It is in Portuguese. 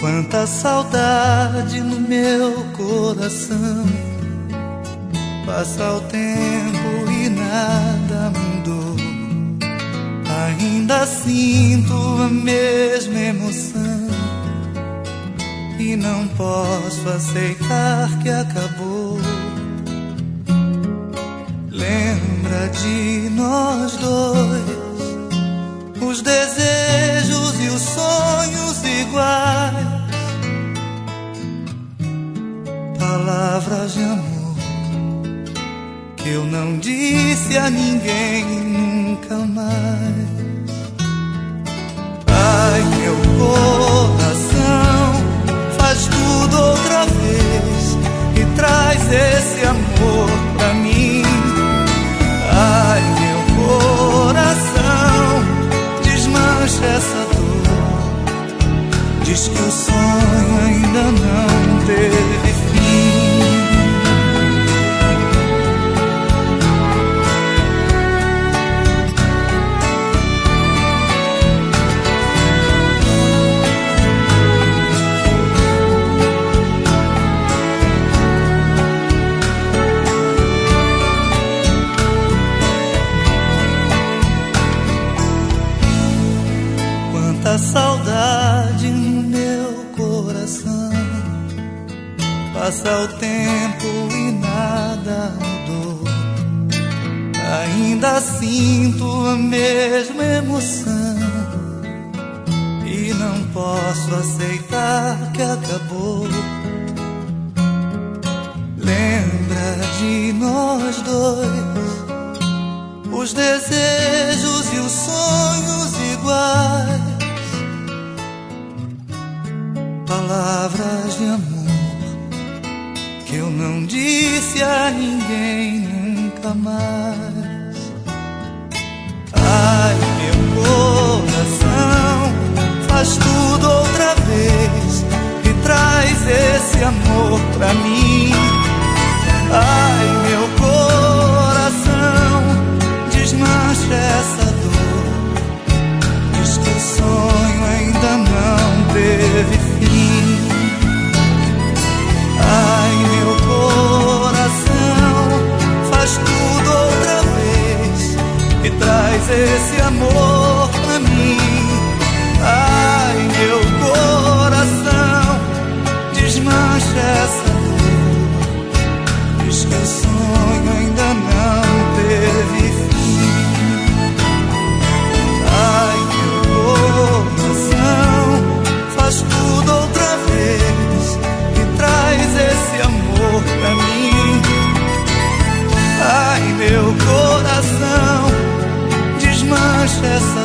Quanta saudade no meu coração. Passa o tempo e nada mudou. Ainda sinto a mesma emoção e não posso aceitar que acabou. Lembra de nós dois, os desejos e os sonhos iguais, palavras de amor que eu não disse a ninguém nunca mais. Ai, meu coração, faz tudo outra vez e traz esse amor pra mim. Ai, meu coração, desmancha essa dor. Diz que o sonho ainda não teve fim. Quanta saudade no meu coração. Passa o tempo e nada mudou. Ainda sinto a mesma emoção e não posso aceitar que acabou. Lembra de nós dois, os desejos e os sonhos iguais, palavras de amor que eu não disse a ninguém nunca mais. Ai, meu coração, faz tudo outra vez e traz esse amor pra mim. Ai, meu coração, desmancha essa dor. Diz que o sonho ainda não teve fim. Ai, meu coração, faz tudo outra vez e traz esse amor pra mim. Ai, meu coração, desmancha essa dor. Diz que o sonho ainda não teve fim. Ai, meu coração, faz tudo outra vez e traz esse amor pra mim. Ai, meu coração, desmancha essa